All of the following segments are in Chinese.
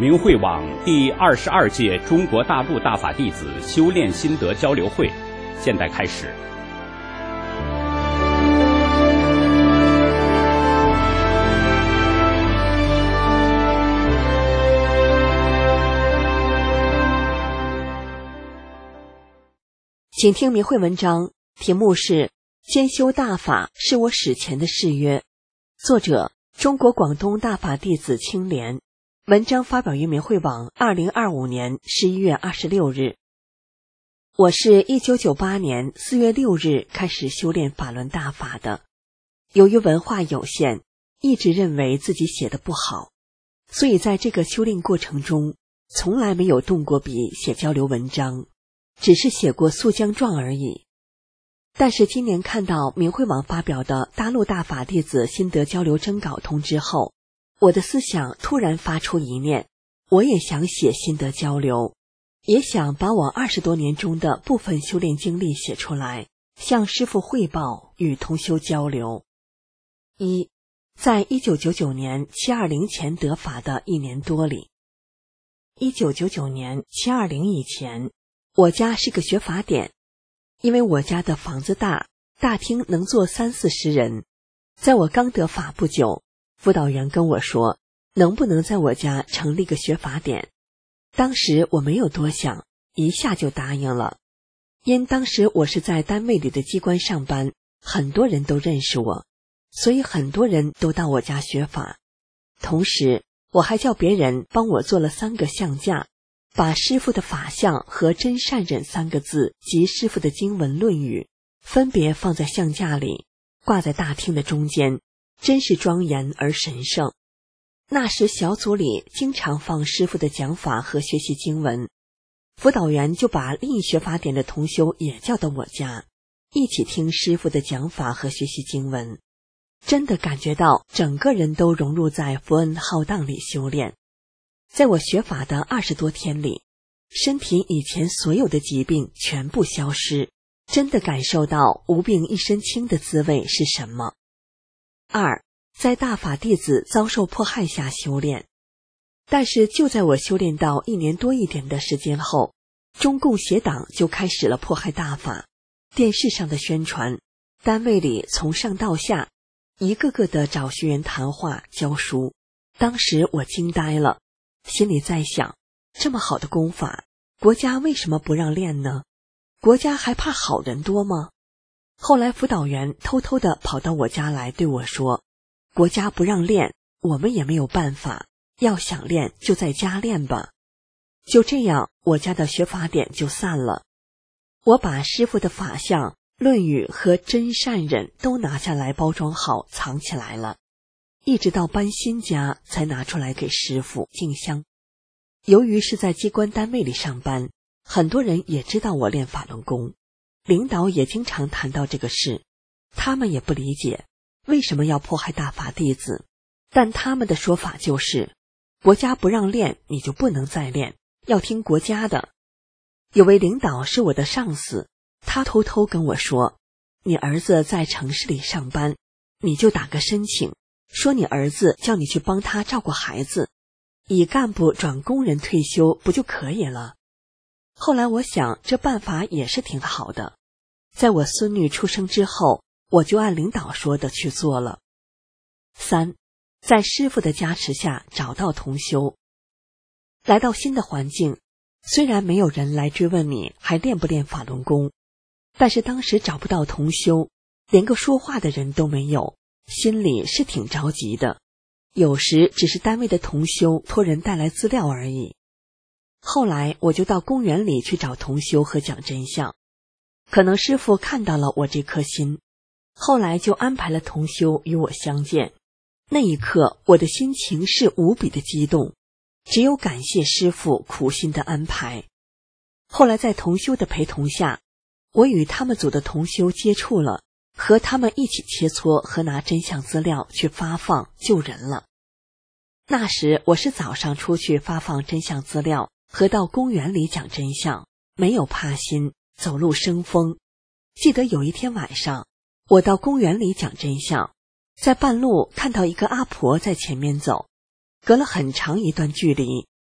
明慧网第22届中国大陆大法弟子修炼心得交流会现在开始。 请听明慧文章，题目是兼修大法是我史前的誓约，作者中国广东大法弟子青莲，文章发表于明慧网2025年11月26日。我是1998年4月6日开始修炼法轮大法的，由于文化有限，一直认为自己写得不好，所以在这个修炼过程中从来没有动过笔写交流文章，只是写过速将状而已。但是今年看到明慧网发表的大陆大法弟子心得交流征稿通知后，我的思想突然发出一念，我也想写心得交流，也想把我20多年中的部分修炼经历写出来，向师父汇报，与同修交流。一，在1999年720前得法的1年多里，1999年720以前，我家是个学法点，因为我家的房子大，大厅能坐30-40人。在我刚得法不久，辅导员跟我说，能不能在我家成立个学法点？当时我没有多想，一下就答应了。因当时我是在单位里的机关上班，很多人都认识我，所以很多人都到我家学法。同时，我还叫别人帮我做了3个相架，把师父的法相和真善忍3个字及师父的经文论语分别放在相架里，挂在大厅的中间，真是庄严而神圣。那时小组里经常放师父的讲法和学习经文，辅导员就把另一学法点的同修也叫到我家，一起听师父的讲法和学习经文。真的感觉到整个人都融入在佛恩浩荡里修炼。在我学法的20多天里，身体以前所有的疾病全部消失，真的感受到无病一身轻的滋味是什么。2，在大法弟子遭受迫害下修炼。但是就在我修炼到1年多一点的时间后，中共邪党就开始了迫害大法，电视上的宣传，单位里从上到下一个个的找学员谈话教书。当时我惊呆了，心里在想，这么好的功法，国家为什么不让练呢？国家还怕好人多吗？后来辅导员偷偷地跑到我家来对我说，国家不让练，我们也没有办法，要想练就在家练吧。就这样，我家的学法点就散了。我把师父的法相、论语和真善忍都拿下来包装好藏起来了，一直到搬新家才拿出来给师父敬香。由于是在机关单位里上班，很多人也知道我练法轮功，领导也经常谈到这个事，他们也不理解为什么要迫害大法弟子，但他们的说法就是，国家不让练，你就不能再练，要听国家的。有位领导是我的上司，他偷偷跟我说，你儿子在城市里上班，你就打个申请，说你儿子叫你去帮他照顾孩子，以干部转工人退休不就可以了？后来我想，这办法也是挺好的。在我孙女出生之后，我就按领导说的去做了。3，在师父的加持下找到同修。来到新的环境，虽然没有人来追问你还练不练法轮功，但是当时找不到同修，连个说话的人都没有，心里是挺着急的。有时只是单位的同修托人带来资料而已。后来我就到公园里去找同修和讲真相，可能师父看到了我这颗心，后来就安排了同修与我相见。那一刻我的心情是无比的激动，只有感谢师父苦心的安排。后来在同修的陪同下，我与他们组的同修接触了，和他们一起切磋和拿真相资料去发放救人了。那时我是早上出去发放真相资料和到公园里讲真相，没有怕心，走路生风。记得有一天晚上，我到公园里讲真相，在半路看到一个阿婆在前面走，隔了很长一段距离，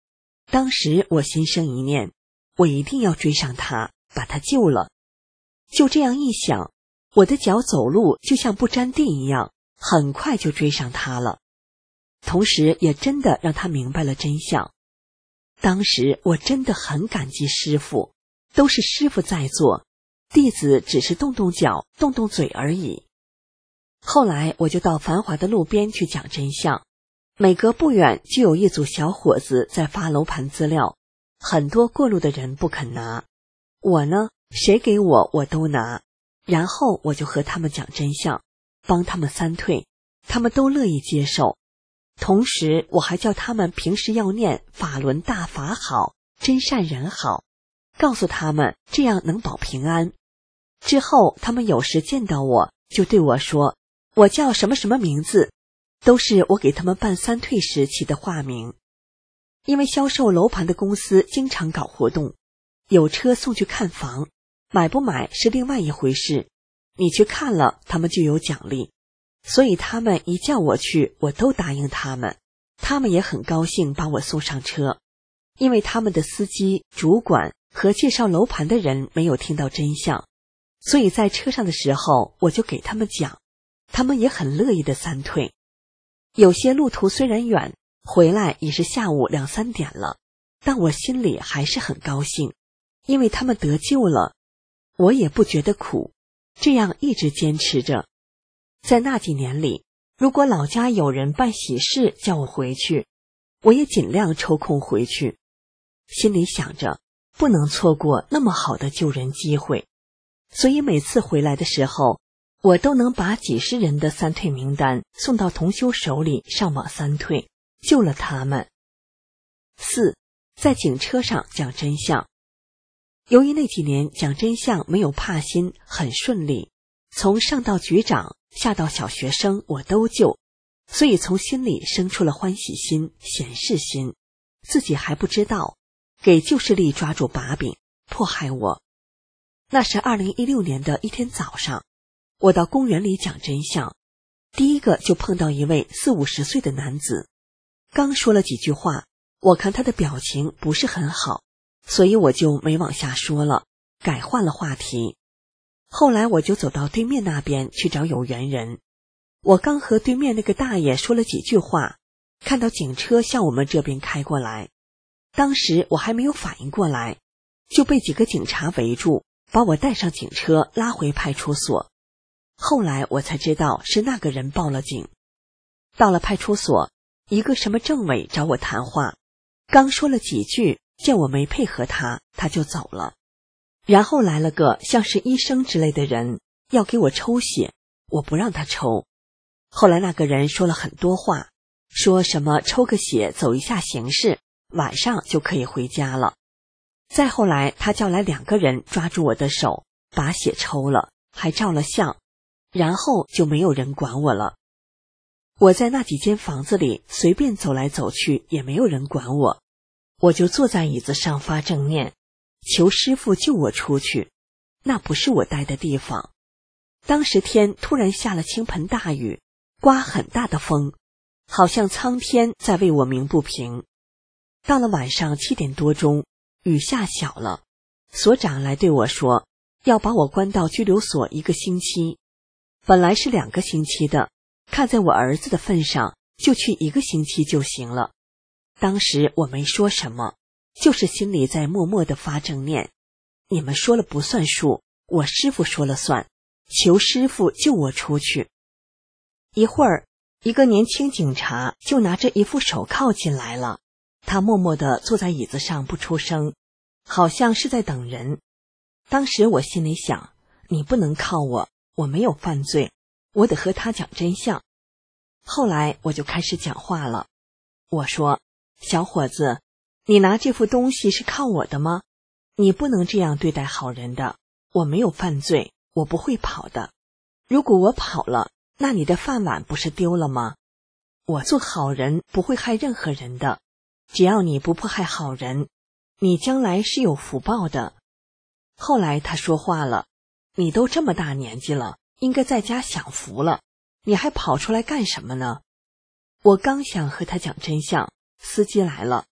当时我心生一念，我一定要追上他，把他救了。就这样一想，我的脚走路就像不沾地一样，很快就追上他了。同时也真的让他明白了真相。当时我真的很感激师父，都是师父在做，弟子只是动动脚动动嘴而已。后来我就到繁华的路边去讲真相，每隔不远就有一组小伙子在发楼盘资料，很多过路的人不肯拿，我呢，谁给我都拿，然后我就和他们讲真相，帮他们三退，他们都乐意接受。同时我还叫他们平时要念法轮大法好，真善人好，告诉他们这样能保平安。之后他们有时见到我就对我说，我叫什么什么名字，都是我给他们办三退时起的化名。因为销售楼盘的公司经常搞活动，有车送去看房，买不买是另外一回事，你去看了他们就有奖励，所以他们一叫我去，我都答应他们，他们也很高兴把我送上车。因为他们的司机、主管和介绍楼盘的人没有听到真相，所以在车上的时候我就给他们讲，他们也很乐意的三退。有些路途虽然远，回来也是下午2、3点了，但我心里还是很高兴，因为他们得救了，我也不觉得苦，这样一直坚持着。在那几年里，如果老家有人办喜事叫我回去，我也尽量抽空回去，心里想着不能错过那么好的救人机会，所以每次回来的时候，我都能把几十人的三退名单送到同修手里上网三退，救了他们。4. 在警车上讲真相。由于那几年讲真相没有怕心，很顺利，从上到局长下到小学生我都救，所以从心里生出了欢喜心、显示心，自己还不知道，给旧势力抓住把柄，迫害我。那是2016年的一天早上，我到公园里讲真相，第一个就碰到一位40、50岁的男子，刚说了几句话，我看他的表情不是很好，所以我就没往下说了，改换了话题。后来我就走到对面那边去找有缘人，我刚和对面那个大爷说了几句话，看到警车向我们这边开过来，当时我还没有反应过来，就被几个警察围住，把我带上警车拉回派出所。后来我才知道是那个人报了警。到了派出所，一个什么政委找我谈话，刚说了几句，见我没配合他，他就走了。然后来了个像是医生之类的人，要给我抽血，我不让他抽。后来那个人说了很多话，说什么抽个血走一下形式，晚上就可以回家了。再后来他叫来2个人抓住我的手，把血抽了，还照了相，然后就没有人管我了。我在那几间房子里随便走来走去，也没有人管我，我就坐在椅子上发正念，求师父救我出去，那不是我待的地方。当时天突然下了倾盆大雨，刮很大的风，好像苍天在为我鸣不平。到了晚上7点多钟，雨下小了，所长来对我说，要把我关到拘留所1个星期，本来是2个星期的，看在我儿子的份上，就去1个星期就行了。当时我没说什么，就是心里在默默地发正念，你们说了不算数，我师父说了算，求师父救我出去。一会儿，一个年轻警察就拿着一副手铐进来了，他默默地坐在椅子上不出声，好像是在等人。当时我心里想，你不能铐我，我没有犯罪，我得和他讲真相。后来我就开始讲话了，我说，小伙子，你拿这副东西是铐我的吗？你不能这样对待好人的，我没有犯罪，我不会跑的。如果我跑了，那你的饭碗不是丢了吗？我做好人不会害任何人的，只要你不迫害好人，你将来是有福报的。后来他说话了，你都这么大年纪了，应该在家享福了，你还跑出来干什么呢？我刚想和他讲真相，司机来了，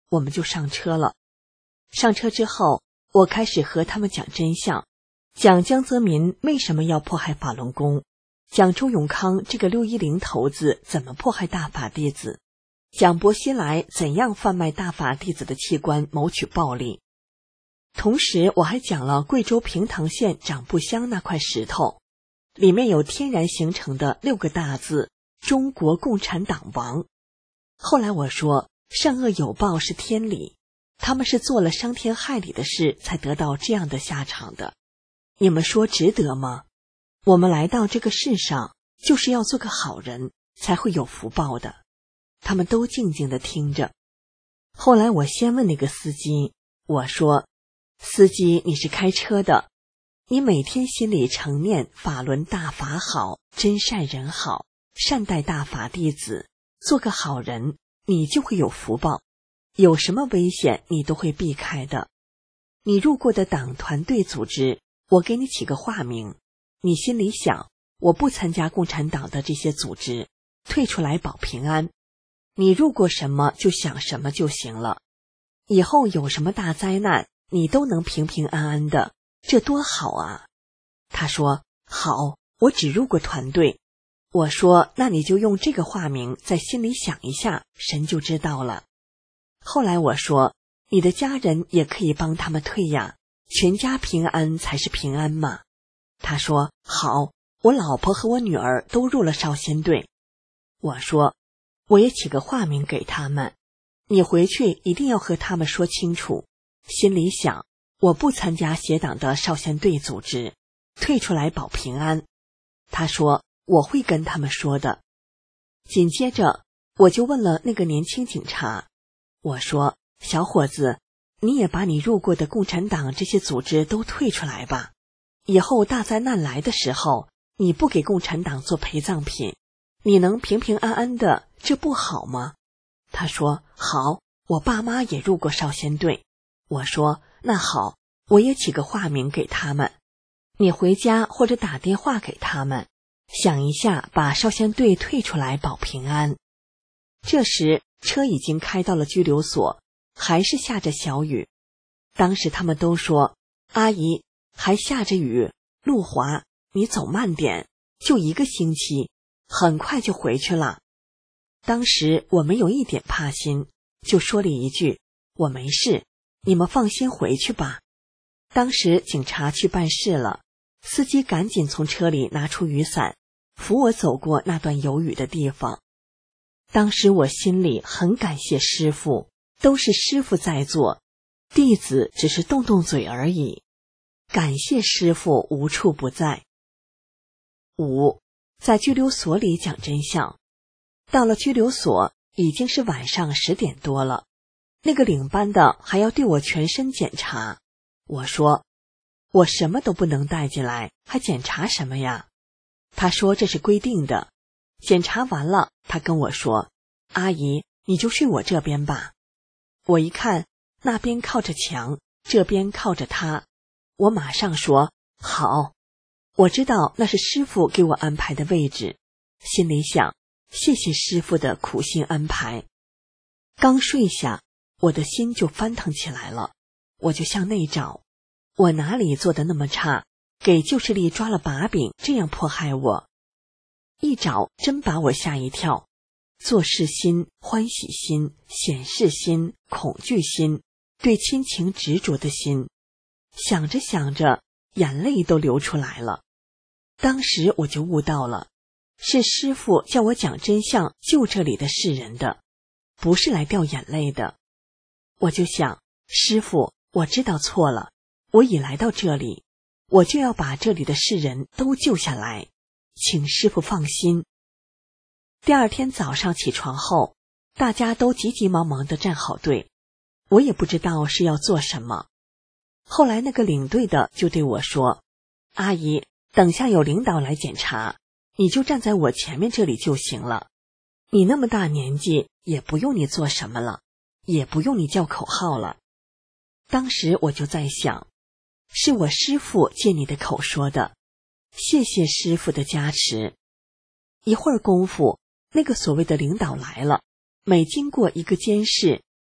我们就上车了。上车之后，我开始和他们讲真相，讲江泽民为什么要迫害法轮功，讲周永康这个610头子怎么迫害大法弟子，讲薄熙来怎样贩卖大法弟子的器官谋取暴利。同时我还讲了贵州平塘县长布乡那块石头，里面有天然形成的6个大字：中国共产党亡。后来我说，善恶有报是天理，他们是做了伤天害理的事才得到这样的下场的，你们说值得吗？我们来到这个世上就是要做个好人，才会有福报的。他们都静静地听着。后来我先问那个司机，我说，司机，你是开车的，你每天心里常念法轮大法好，真善人好，善待大法弟子，做个好人，你就会有福报，有什么危险你都会避开的。你入过的党团队组织，我给你起个化名，你心里想，我不参加共产党的这些组织，退出来保平安。你入过什么就想什么就行了，以后有什么大灾难你都能平平安安的，这多好啊。他说，好，我只入过团队。我说，那你就用这个化名在心里想一下，神就知道了。后来我说，你的家人也可以帮他们退呀，全家平安才是平安嘛。他说，好，我老婆和我女儿都入了少先队。我说，我也起个化名给他们，你回去一定要和他们说清楚，心里想，我不参加协党的少先队组织，退出来保平安。他说，我会跟他们说的。紧接着我就问了那个年轻警察，我说，小伙子，你也把你入过的共产党这些组织都退出来吧，以后大灾难来的时候，你不给共产党做陪葬品，你能平平安安的，这不好吗？他说，好，我爸妈也入过少先队。我说，那好，我也起个化名给他们，你回家或者打电话给他们，想一下把少先队退出来保平安。这时车已经开到了拘留所，还是下着小雨。当时他们都说，阿姨，还下着雨，路滑，你走慢点，就1个星期，很快就回去了。当时我没有一点怕心，就说了一句，我没事，你们放心回去吧。当时警察去办事了，司机赶紧从车里拿出雨伞，扶我走过那段有雨的地方。当时我心里很感谢师父，都是师父在做，弟子只是动动嘴而已，感谢师父无处不在。5. 在拘留所里讲真相。到了拘留所已经是晚上10点多了，那个领班的还要对我全身检查。我说，我什么都不能带进来，还检查什么呀？他说这是规定的。检查完了，他跟我说，阿姨，你就睡我这边吧。我一看，那边靠着墙，这边靠着他，我马上说，好。我知道那是师父给我安排的位置，心里想，谢谢师父的苦心安排。刚睡下，我的心就翻腾起来了，我就向内找，我哪里做得那么差，给旧势力抓了把柄，这样迫害我。一找真把我吓一跳，做事心、欢喜心、显示心、恐惧心，对亲情执着的心，想着想着，眼泪都流出来了。当时我就悟到了，是师父叫我讲真相，救这里的世人的，不是来掉眼泪的。我就想，师父，我知道错了，我已来到这里，我就要把这里的世人都救下来，请师父放心。第二天早上起床后，大家都急急忙忙地站好队，我也不知道是要做什么。后来那个领队的就对我说，阿姨，等下有领导来检查，你就站在我前面这里就行了，你那么大年纪，也不用你做什么了，也不用你叫口号了。当时我就在想，是我师父借你的口说的，谢谢师父的加持。一会儿功夫，那个所谓的领导来了，每经过一个监室，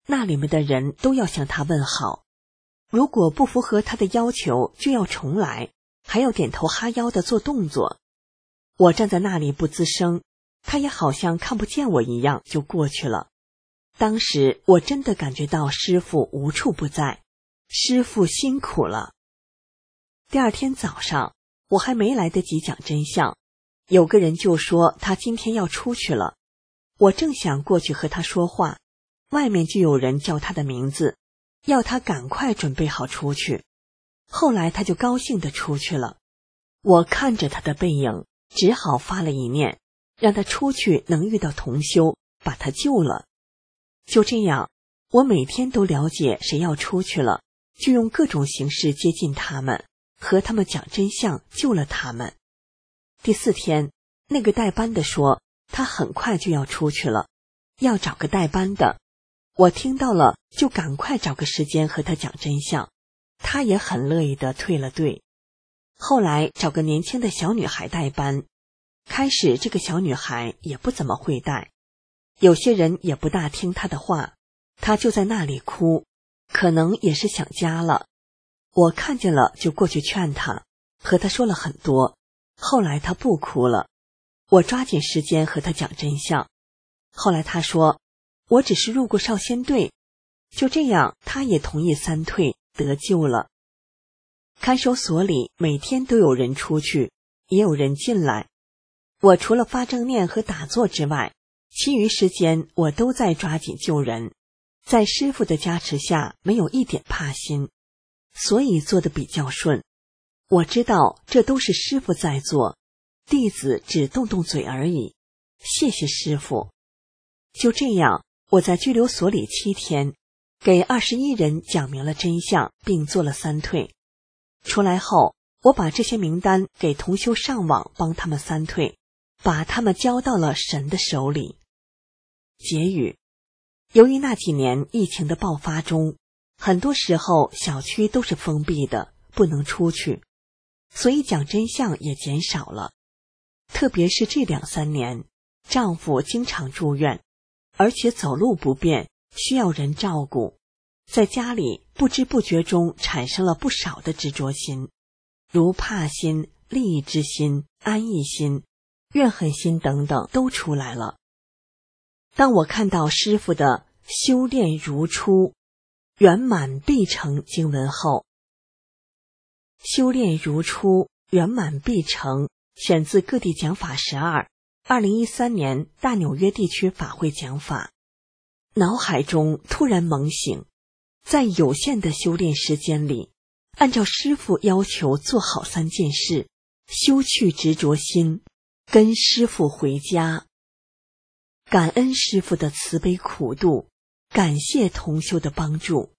那里面的人都要向他问好，如果不符合他的要求就要重来，还要点头哈腰的做动作。我站在那里不吱声，他也好像看不见我一样就过去了。当时我真的感觉到师父无处不在，师父辛苦了。第二天早上，我还没来得及讲真相，有个人就说他今天要出去了。我正想过去和他说话，外面就有人叫他的名字，要他赶快准备好出去。后来他就高兴地出去了。我看着他的背影，只好发了一念，让他出去能遇到同修，把他救了。就这样，我每天都了解谁要出去了，就用各种形式接近他们，和他们讲真相，救了他们。第4天，那个带班的说他很快就要出去了，要找个带班的。我听到了，就赶快找个时间和他讲真相，他也很乐意地退了队。后来找个年轻的小女孩带班，开始这个小女孩也不怎么会带，有些人也不大听她的话，她就在那里哭，可能也是想家了。我看见了就过去劝她，和她说了很多，后来她不哭了。我抓紧时间和她讲真相，后来她说我只是入过少先队，就这样她也同意3退，得救了。看守所里每天都有人出去，也有人进来。我除了发正念和打坐之外，其余时间我都在抓紧救人，在师父的加持下没有一点怕心，所以做得比较顺。我知道这都是师父在做，弟子只动动嘴而已，谢谢师父。就这样，我在拘留所里7天，给21人讲明了真相，并做了3退。出来后，我把这些名单给同修上网，帮他们3退，把他们交到了神的手里。结语：由于那几年疫情的爆发中，很多时候小区都是封闭的，不能出去，所以讲真相也减少了。特别是这2、3年，丈夫经常住院，而且走路不便，需要人照顾，在家里不知不觉中产生了不少的执着心，如怕心、利益之心、安逸心、怨恨心等等都出来了。当我看到师父的修炼如初，圆满必成经文后，修炼如初，圆满必成，选自各地讲法12 2013年大纽约地区法会讲法。脑海中突然猛醒，在有限的修炼时间里，按照师父要求做好3件事，修去执着心，跟师父回家。感恩师父的慈悲苦度，感谢同修的帮助。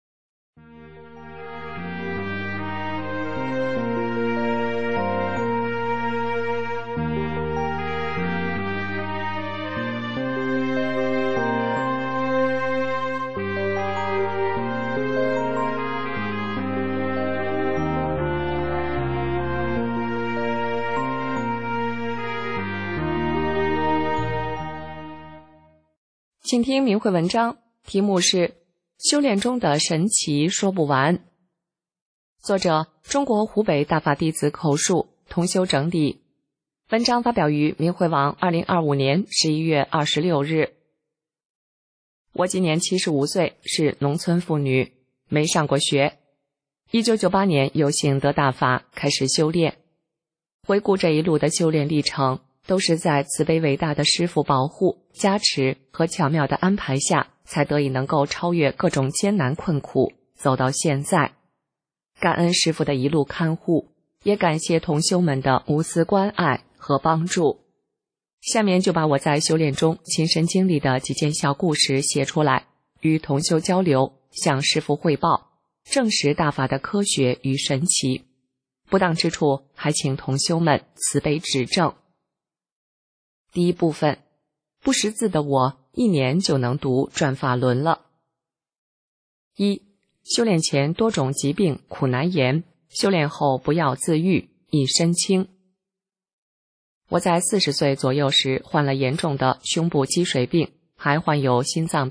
请听明慧文章，题目是修炼中的神奇说不完。作者中国湖北大法弟子口述，同修整理。文章发表于明慧网2025年11月26日。我今年75岁，是农村妇女，没上过学。1998年有幸得大法，开始修炼。回顾这一路的修炼历程，都是在慈悲伟大的师父保护、加持和巧妙的安排下，才得以能够超越各种艰难困苦，走到现在。感恩师父的一路看护，也感谢同修们的无私关爱和帮助。下面就把我在修炼中亲身经历的几件小故事写出来，与同修交流，向师父汇报，证实大法的科学与神奇。不当之处，还请同修们慈悲指正。第一部分，不识字的我1年就能读转法轮了。1. 修炼前多种疾病苦难言，修炼后不药自愈，一身轻。我在40岁左右时患了严重的胸部积水病，还患有心脏病、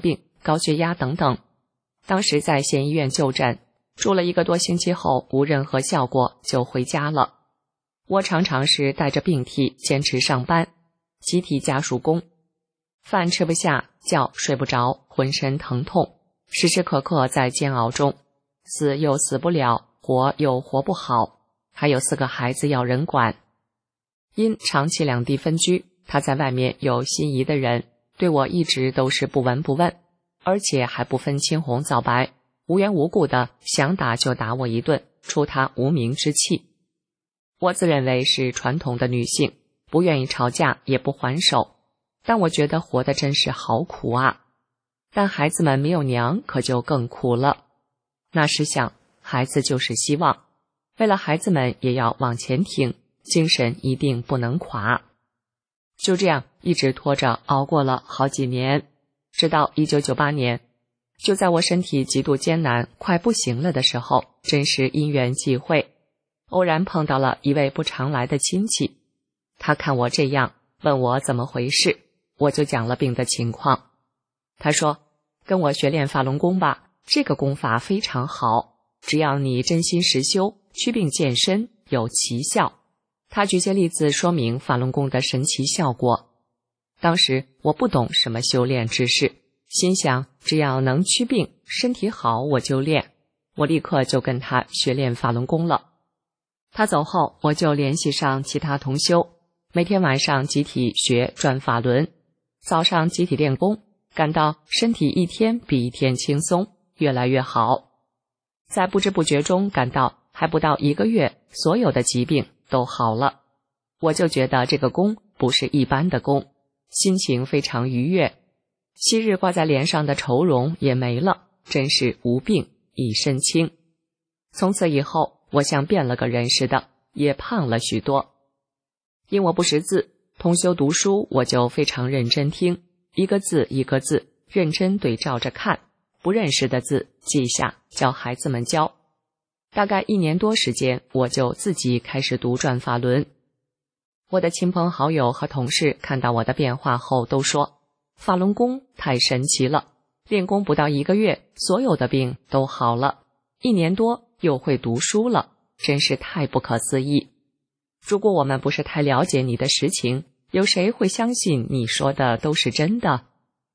高血压等等。当时在县医院就诊，住了1个多星期后无任何效果，就回家了。我常常是带着病体坚持上班，集体家属工，饭吃不下，觉睡不着，浑身疼痛，时时刻刻在煎熬中，死又死不了，活又活不好，还有4个孩子要人管。因长期两地分居，他在外面有心仪的人，对我一直都是不闻不问，而且还不分青红皂白，无缘无故的想打就打我一顿，出他无名之气。我自认为是传统的女性，不愿意吵架，也不还手，但我觉得活得真是好苦啊。但孩子们没有娘，可就更苦了。那时想，孩子就是希望，为了孩子们也要往前挺，精神一定不能垮。就这样一直拖着熬过了好几年，直到1998年，就在我身体极度艰难快不行了的时候，真是因缘际会，偶然碰到了一位不常来的亲戚。他看我这样，问我怎么回事，我就讲了病的情况。他说，跟我学练法轮功吧，这个功法非常好，只要你真心实修，祛病健身，有奇效。他举些例子说明法轮功的神奇效果。当时我不懂什么修炼知识，心想只要能祛病，身体好我就练。我立刻就跟他学练法轮功了。他走后，我就联系上其他同修，每天晚上集体学转法轮，早上集体练功，感到身体一天比一天轻松，越来越好。在不知不觉中感到还不到1个月，所有的疾病都好了。我就觉得这个功不是一般的功，心情非常愉悦，昔日挂在脸上的愁容也没了，真是无病一身轻。从此以后，我像变了个人似的，也胖了许多。因我不识字，同修读书我就非常认真听，一个字一个字认真对照着看，不认识的字记下，教孩子们教。大概1年多时间，我就自己开始读转法轮。我的亲朋好友和同事看到我的变化后都说，法轮功太神奇了，练功不到1个月，所有的病都好了，1年多又会读书了，真是太不可思议。如果我们不是太了解你的实情，有谁会相信你说的都是真的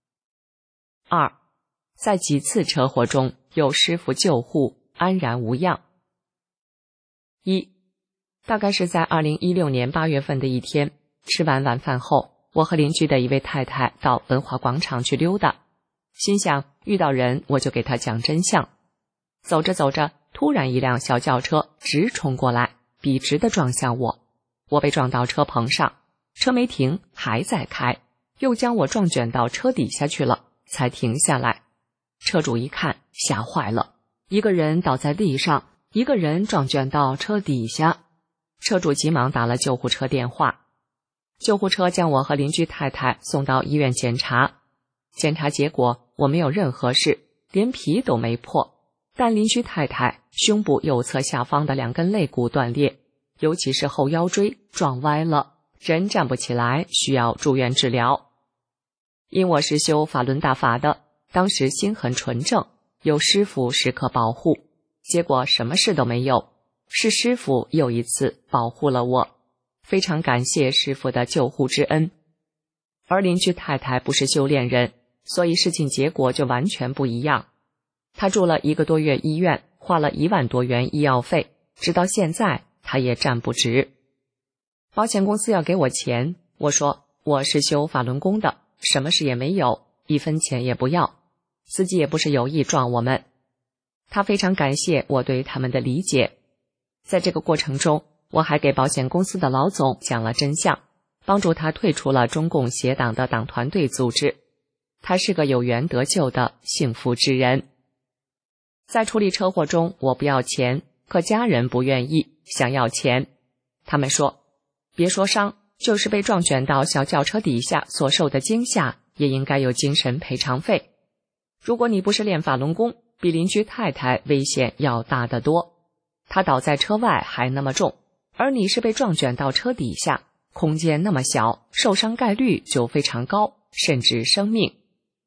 ？2. 在几次车祸中有师傅救护，安然无恙。1. 大概是在2016年8月份的一天，吃完晚饭后，我和邻居的一位太太到文化广场去溜达，心想遇到人我就给他讲真相。走着走着，突然一辆小轿车直冲过来，笔直地撞向我，我被撞到车棚上，车没停，还在开，又将我撞卷到车底下去了，才停下来。车主一看，吓坏了，一个人倒在地上，一个人撞卷到车底下。车主急忙打了救护车电话，救护车将我和邻居太太送到医院检查。检查结果，我没有任何事，连皮都没破，但邻居太太胸部右侧下方的2根肋骨断裂，尤其是后腰椎撞歪了，人站不起来，需要住院治疗。因我是修法轮大法的，当时心很纯正，有师傅时刻保护，结果什么事都没有，是师傅又一次保护了我，非常感谢师傅的救护之恩。而邻居太太不是修炼人，所以事情结果就完全不一样。她住了1个多月医院，花了1万多元医药费，直到现在她也站不直。保险公司要给我钱，我说我是修法轮功的，什么事也没有，1分钱也不要，司机也不是有意撞我们。他非常感谢我对他们的理解。在这个过程中，我还给保险公司的老总讲了真相，帮助他退出了中共邪党的党团队组织。他是个有缘得救的幸福之人。在处理车祸中，我不要钱，可家人不愿意，想要钱。他们说，别说伤，就是被撞卷到小轿车底下所受的惊吓，也应该有精神赔偿费。如果你不是练法轮功，比邻居太太危险要大得多。她倒在车外还那么重，而你是被撞卷到车底下，空间那么小，受伤概率就非常高，甚至生命。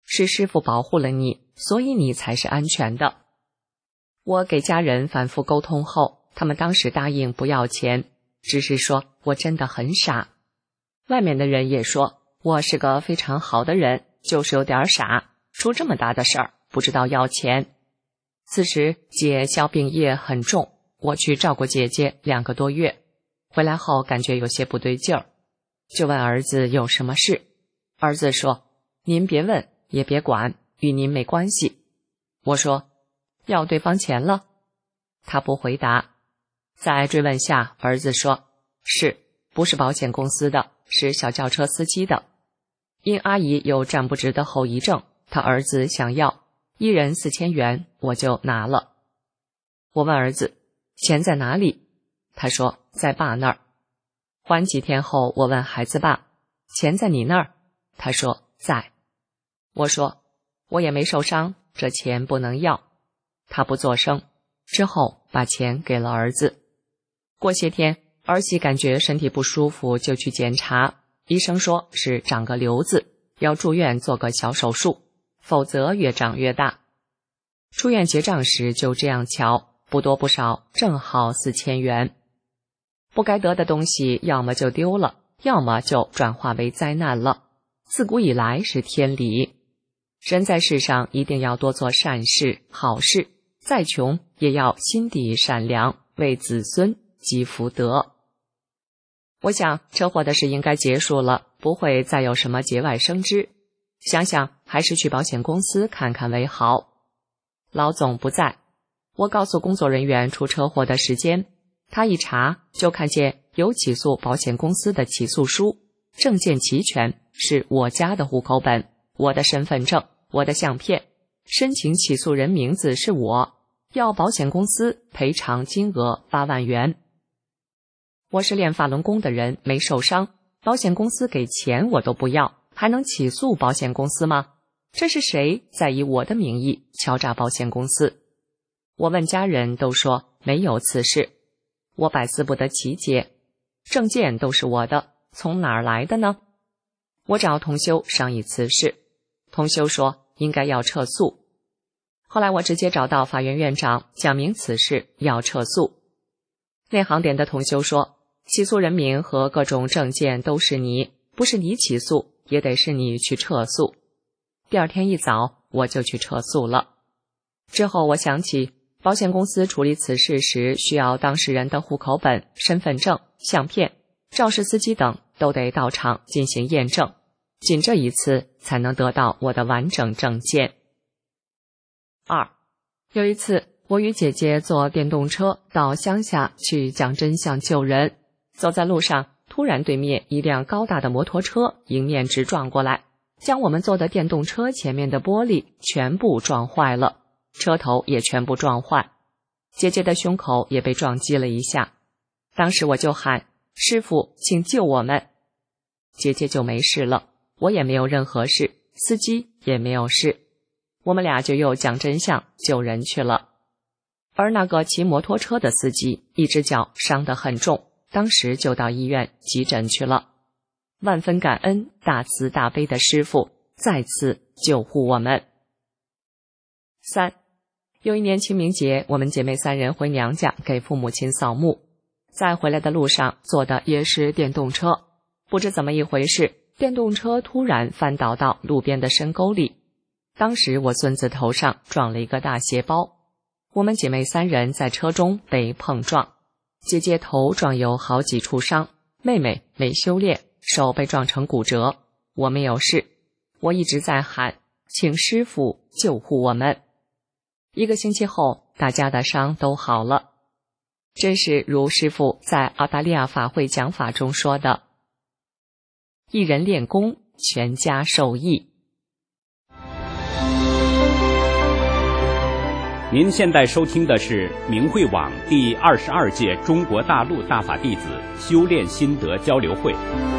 是师父保护了你，所以你才是安全的。我给家人反复沟通后，他们当时答应不要钱，只是说我真的很傻。外面的人也说我是个非常好的人，就是有点傻，出这么大的事儿不知道要钱。此时姐小病叶很重，我去照顾姐姐2个多月，回来后感觉有些不对劲儿，就问儿子有什么事。儿子说您别问也别管，与您没关系。我说要对方钱了？他不回答。在追问下，儿子说是，不是保险公司的，是小轿车司机的。因阿姨有站不直的后遗症，他儿子想要1人4000元，我就拿了。我问儿子钱在哪里？他说在爸那儿。缓几天后，我问孩子爸钱在你那儿？他说在。我说我也没受伤，这钱不能要。他不作声，之后把钱给了儿子。过些天，儿媳感觉身体不舒服，就去检查，医生说是长个瘤子，要住院做个小手术，否则越长越大。出院结账时就这样巧，不多不少，正好4000元。不该得的东西要么就丢了，要么就转化为灾难了，自古以来是天理。人在世上一定要多做善事好事，再穷也要心底善良，为子孙积福德。我想车祸的事应该结束了，不会再有什么节外生枝，想想还是去保险公司看看为好。老总不在，我告诉工作人员出车祸的时间，他一查就看见有起诉保险公司的起诉书，证件齐全，是我家的户口本，我的身份证，我的相片，申请起诉人名字是我，要保险公司赔偿金额8万元。我是练法轮功的人，没受伤，保险公司给钱我都不要，还能起诉保险公司吗？这是谁在以我的名义敲诈保险公司？我问家人，都说没有此事。我百思不得其解，证件都是我的，从哪儿来的呢？我找同修商议此事，同修说应该要撤诉。后来我直接找到法院院长，讲明此事要撤诉。内行点的同修说，起诉人名和各种证件都是你，不是你起诉，也得是你去撤诉。第二天一早我就去撤诉了。之后我想起保险公司处理此事时需要当事人的户口本、身份证、相片、肇事司机等都得到场进行验证，仅这一次才能得到我的完整证件。2. 有一次我与姐姐坐电动车到乡下去讲真相救人，走在路上，突然对面一辆高大的摩托车迎面直撞过来，将我们坐的电动车前面的玻璃全部撞坏了，车头也全部撞坏，姐姐的胸口也被撞击了一下。当时我就喊师父请救我们，姐姐就没事了，我也没有任何事，司机也没有事，我们俩就又讲真相救人去了。而那个骑摩托车的司机一只脚伤得很重，当时就到医院急诊去了。万分感恩大慈大悲的师父再次救护我们。3. 有一年清明节，我们姐妹3人回娘家给父母亲扫墓，在回来的路上坐的也是电动车，不知怎么一回事，电动车突然翻倒到路边的深沟里，当时我孙子头上撞了一个大斜包，我们姐妹3人在车中被碰撞，姐姐头撞有好几处伤，妹妹没修炼，手被撞成骨折，我没有事。我一直在喊请师父救护我们。1个星期后，大家的伤都好了。真是如师父在澳大利亚法会讲法中说的，一人练功，全家受益。 您现在收听的是明慧网第22届中国大陆大法弟子修炼心得交流会。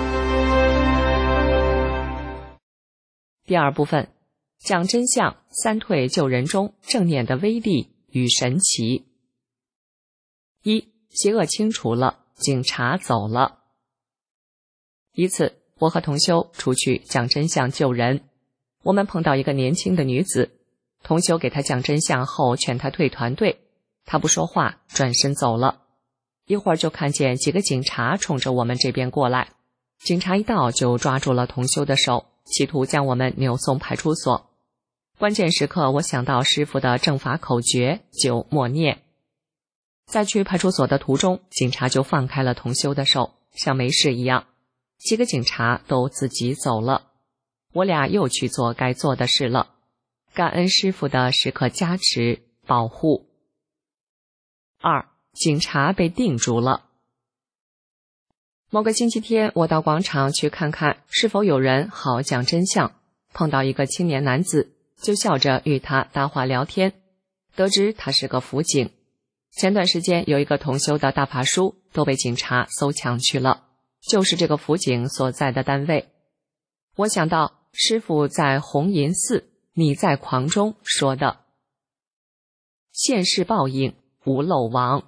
第2部分，讲真相3退救人中正念的威力与神奇。1. 邪恶清除了，警察走了。一次，我和同修出去讲真相救人， 我们碰到一个年轻的女子，同修给她讲真相后劝她退团队，她不说话，转身走了。一会儿就看见几个警察冲着我们这边过来，警察一到就抓住了同修的手，企图将我们扭送派出所。关键时刻，我想到师父的正法口诀，就默念。在去派出所的途中，警察就放开了同修的手，像没事一样。几个警察都自己走了，我俩又去做该做的事了。感恩师父的时刻加持保护。2. 警察被定住了。某个星期天，我到广场去看看是否有人好讲真相，碰到一个青年男子，就笑着与他搭话聊天，得知他是个辅警。前段时间有一个同修的大法书都被警察搜抢去了，就是这个辅警所在的单位。我想到师父在红银寺你在狂中说的现世报应无漏网，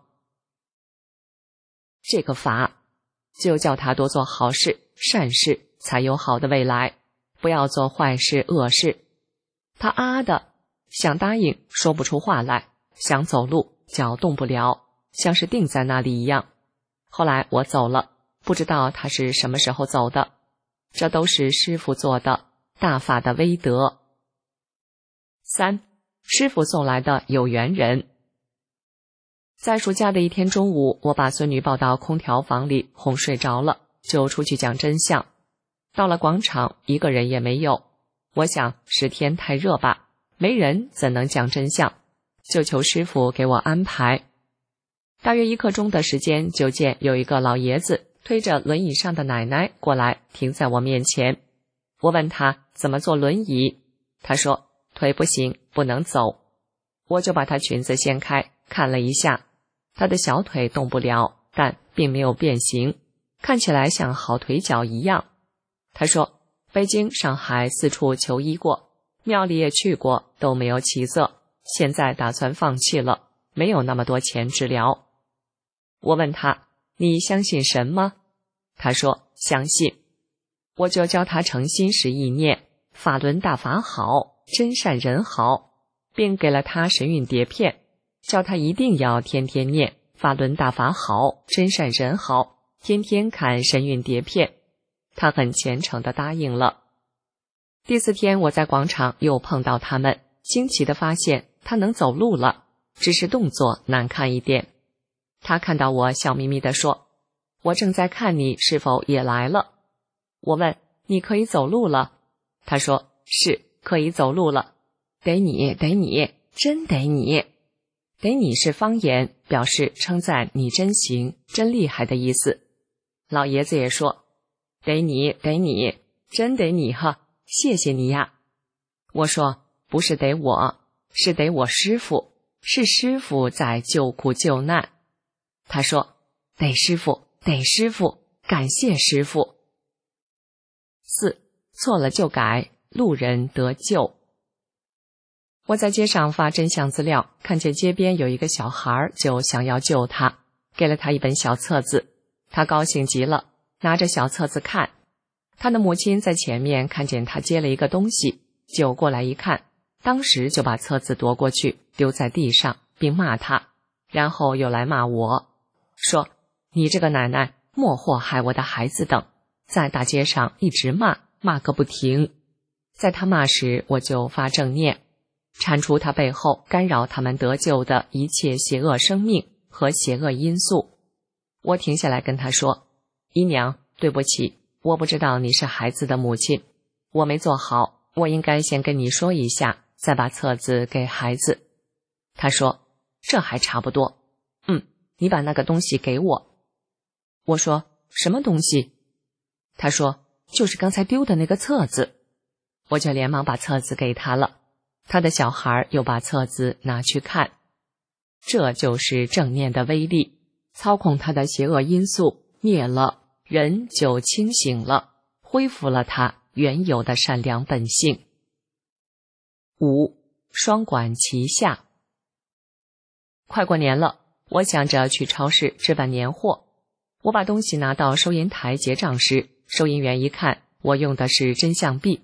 这个法就叫他多做好事善事，才有好的未来，不要做坏事恶事。他的想答应说不出话来，想走路脚动不了，像是定在那里一样。后来我走了，不知道他是什么时候走的，这都是师父做的大法的威德。3. 师父送来的有缘人。在暑假的一天中午，我把孙女抱到空调房里哄睡着了，就出去讲真相。到了广场，一个人也没有。我想是天太热吧，没人怎能讲真相，就求师父给我安排。大约1刻钟的时间，就见有一个老爷子推着轮椅上的奶奶过来，停在我面前。我问他怎么坐轮椅，他说腿不行，不能走。我就把她裙子掀开看了一下，她的小腿动不了，但并没有变形，看起来像好腿脚一样。他说北京、上海4处求医过，庙里也去过，都没有起色，现在打算放弃了，没有那么多钱治疗。我问他你相信神吗？他说相信。我就教他诚心实意念法轮大法好，真善人好，并给了他神韵碟片，叫他一定要天天念法轮大法好，真善人好，天天看神韵碟片。他很虔诚地答应了。第4天，我在广场又碰到他们，惊奇地发现他能走路了，只是动作难看一点。他看到我，笑眯眯地说，我正在看你是否也来了。我问你可以走路了？他说是，可以走路了。得你，得你，真得你。得你是方言，表示称赞你真行，真厉害的意思。老爷子也说得你，得你，真得你哈，谢谢你呀。我说不是得我，是得我师父，是师父在救苦救难。他说得师父，得师父，感谢师父。4. 错了就改，路人得救。我在街上发真相资料，看见街边有一个小孩，就想要救他，给了他一本小册子。他高兴极了，拿着小册子看。他的母亲在前面看见他接了一个东西，就过来一看，当时就把册子夺过去丢在地上，并骂他，然后又来骂我，说你这个奶奶莫祸害我的孩子等，在大街上一直骂个不停。在他骂时，我就发正念，铲除他背后干扰他们得救的一切邪恶生命和邪恶因素。我停下来跟他说，姨娘，对不起，我不知道你是孩子的母亲，我没做好，我应该先跟你说一下，再把册子给孩子。他说这还差不多，你把那个东西给我。我说什么东西？他说就是刚才丢的那个册子。我就连忙把册子给他了，他的小孩又把册子拿去看。这就是正念的威力，操控他的邪恶因素，灭了，人就清醒了，恢复了他原有的善良本性。5. 双管齐下。快过年了，我想着去超市置办年货。我把东西拿到收银台结账时，收银员一看我用的是真相币，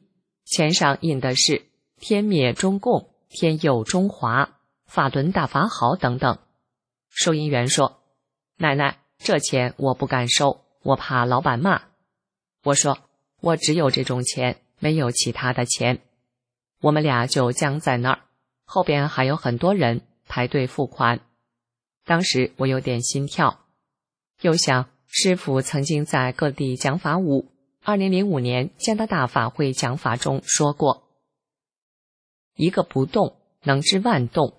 钱上印的是天灭中共，天佑中华，法轮大法好等等。收银员说，奶奶，这钱我不敢收，我怕老板骂。我说，我只有这种钱，没有其他的钱。我们俩就僵在那儿，后边还有很多人排队付款。当时我有点心跳，又想师父曾经在各地讲法舞2005年加拿大法会讲法中说过，一个不动能知万动。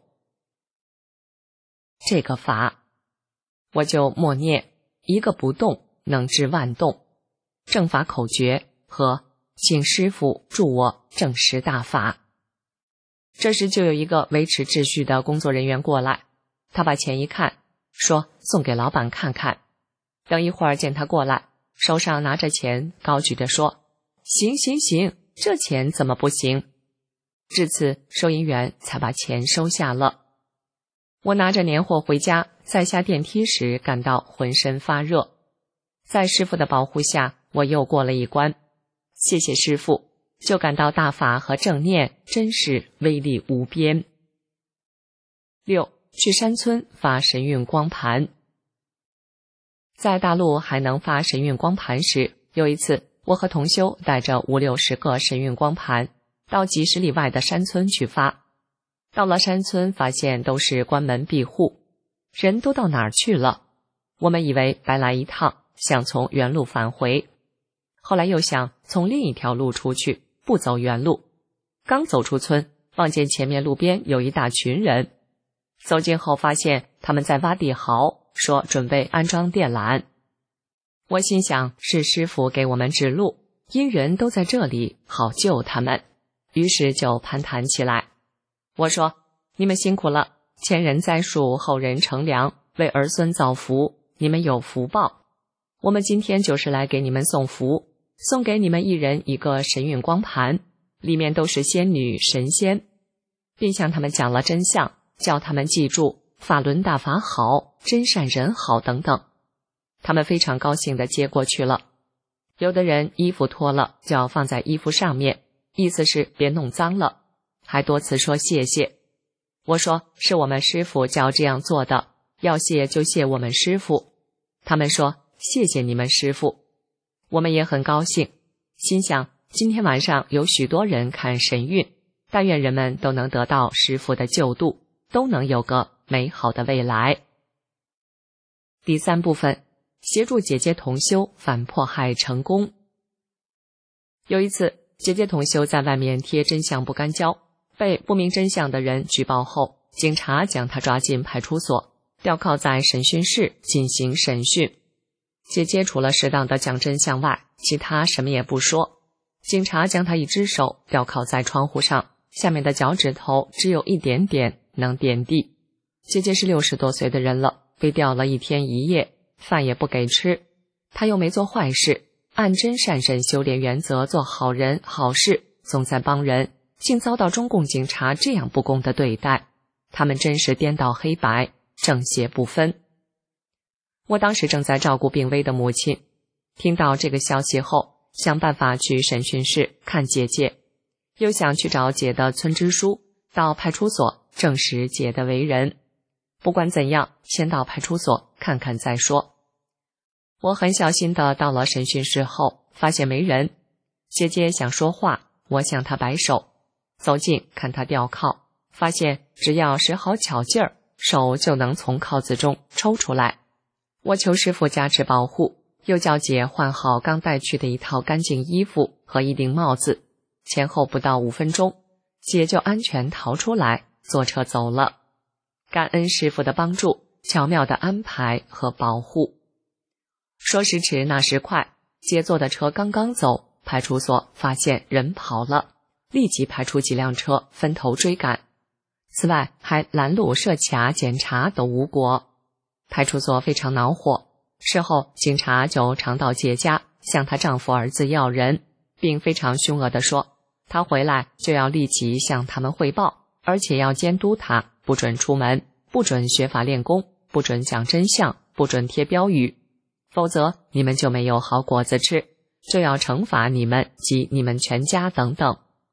这个法我就默念一个不动能知万动正法口诀和请师父助我证实大法。这时就有一个维持秩序的工作人员过来，他把钱一看，说送给老板看看。等一会儿见他过来，手上拿着钱，高举着说，行行行，这钱怎么不行？至此收银员才把钱收下了。我拿着年货回家，在下电梯时感到浑身发热。在师父的保护下，我又过了一关。谢谢师父，就感到大法和正念真是威力无边。6. 去山村发神韵光盘。在大陆还能发神韵光盘时，有一次我和同修带着50-60个神韵光盘到几十里外的山村去发。到了山村，发现都是关门闭户，人都到哪儿去了？我们以为白来一趟，想从原路返回。后来又想从另一条路出去，不走原路。刚走出村，望见前面路边有一大群人。走近后发现他们在挖地壕，说准备安装电缆。我心想是师父给我们指路，因人都在这里，好救他们。于是就攀谈起来。我说，你们辛苦了，前人栽树，后人乘凉，为儿孙造福，你们有福报。我们今天就是来给你们送福，送给你们一人一个神韵光盘，里面都是仙女神仙，并向他们讲了真相，叫他们记住法轮大法好，真善人好等等。他们非常高兴地接过去了。有的人衣服脱了就要放在衣服上面，意思是别弄脏了，还多次说谢谢。我说是我们师父叫这样做的，要谢就谢我们师父。他们说谢谢你们师父。我们也很高兴，心想今天晚上有许多人看神韵，但愿人们都能得到师父的救度，都能有个美好的未来。第3部分，协助姐姐同修反迫害成功。有一次，姐姐同修在外面贴真相不干胶，被不明真相的人举报后，警察将她抓进派出所，吊铐在审讯室进行审讯。姐姐除了适当的讲真相外，其他什么也不说。警察将她一只手吊铐在窗户上，下面的脚趾头只有一点点能点地。姐姐是60多岁的人了，被吊了1天1夜，饭也不给吃。她又没做坏事，按真善忍修炼原则做好人好事，总在帮人，竟遭到中共警察这样不公的对待，他们真是颠倒黑白，正邪不分。我当时正在照顾病危的母亲，听到这个消息后，想办法去审讯室看姐姐，又想去找姐的村支书，到派出所证实姐的为人。不管怎样，先到派出所看看再说。我很小心地到了审讯室后，发现没人。姐姐想说话，我向她摆手，走近看她吊铐，发现只要使好巧劲儿，手就能从铐子中抽出来。我求师父加持保护，又叫姐换好刚带去的一套干净衣服和一顶帽子，前后不到5分钟，姐就安全逃出来，坐车走了。感恩师父的帮助，巧妙的安排和保护。说时迟那时快，姐坐的车刚刚走，派出所发现人跑了，立即派出几辆车分头追赶。此外还拦路设卡检查都无果。派出所非常恼火，事后警察就常到姐家向她丈夫儿子要人，并非常凶恶地说，她回来就要立即向他们汇报，而且要监督她，不准出门，不准学法练功，不准讲真相，不准贴标语，否则你们就没有好果子吃，就要惩罚你们及你们全家等等，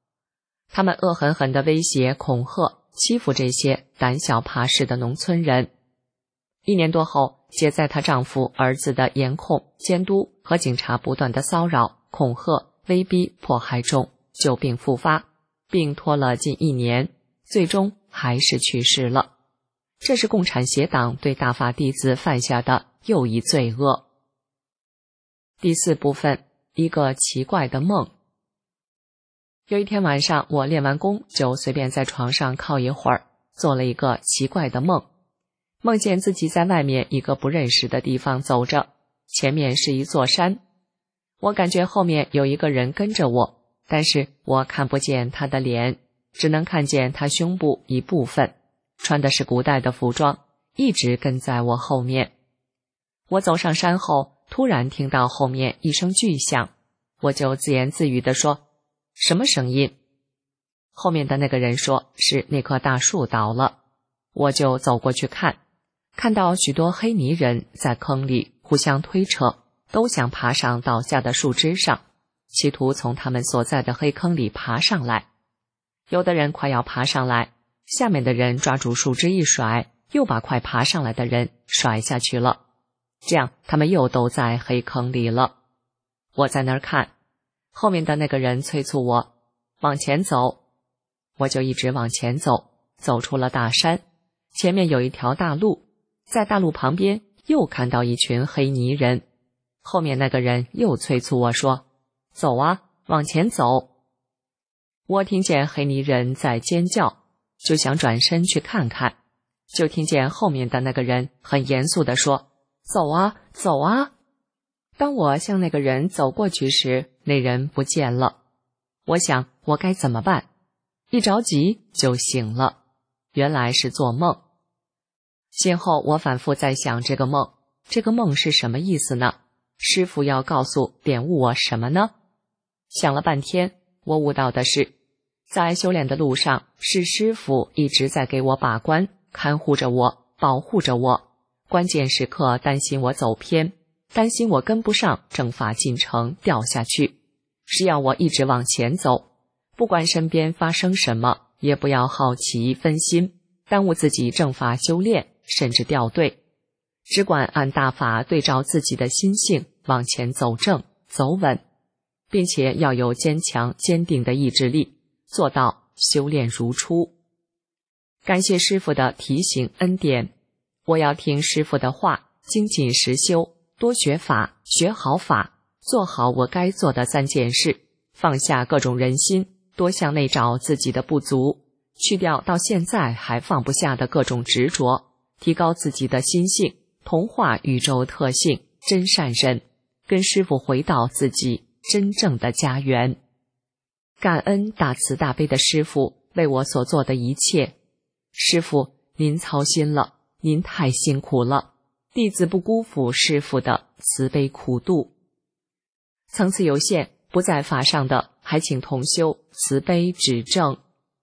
他们恶狠狠地威胁、恐吓、欺负这些胆小怕事的农村人。1年多后，姐在她丈夫、儿子的严控、监督和警察不断的骚扰、恐吓、威逼、迫害中，旧病复发，病拖了近1年，最终还是去世了。这是共产协党对大法弟子犯下的又一罪恶。第4部分，一个奇怪的梦。有一天晚上，我练完功就随便在床上靠一会儿，做了一个奇怪的梦。梦见自己在外面一个不认识的地方走着，前面是一座山。我感觉后面有一个人跟着我，但是我看不见他的脸，只能看见他胸部一部分，穿的是古代的服装，一直跟在我后面。我走上山后，突然听到后面一声巨响，我就自言自语地说：“什么声音？”后面的那个人说是那棵大树倒了。我就走过去看，看到许多黑泥人在坑里互相推扯，都想爬上倒下的树枝上，企图从他们所在的黑坑里爬上来。有的人快要爬上来，下面的人抓住树枝一甩，又把快爬上来的人甩下去了。这样他们又都在黑坑里了。我在那儿看，后面的那个人催促我往前走，我就一直往前走，走出了大山，前面有一条大路，在大路旁边又看到一群黑泥人，后面那个人又催促我说：“走啊，往前走。”我听见黑泥人在尖叫，就想转身去看看，就听见后面的那个人很严肃地说：“走啊，走啊。”当我向那个人走过去时，那人不见了。我想我该怎么办？一着急就醒了，原来是做梦。醒后我反复在想这个梦是什么意思呢？师父要告诉点悟我什么呢？想了半天，我悟到的是，在修炼的路上，是师父一直在给我把关，看护着我，保护着我，关键时刻担心我走偏，担心我跟不上正法进程掉下去，是要我一直往前走，不管身边发生什么，也不要好奇分心，耽误自己正法修炼，甚至掉队，只管按大法对照自己的心性往前走正走稳，并且要有坚强坚定的意志力，做到修炼如初。感谢师父的提醒恩典，我要听师父的话，精进实修，多学法，学好法，做好我该做的3件事，放下各种人心，多向内找自己的不足，去掉到现在还放不下的各种执着，提高自己的心性，同化宇宙特性，真善人，跟师父回到自己真正的家园。感恩大慈大悲的师父为我所做的一切。师父，您操心了，您太辛苦了，弟子不辜负师父的慈悲苦度。层次有限，不在法上的，还请同修慈悲指正。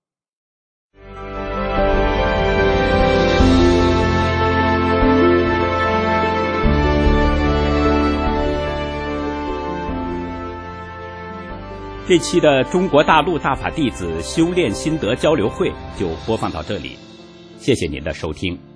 这期的中国大陆大法弟子修炼心得交流会就播放到这里，谢谢您的收听。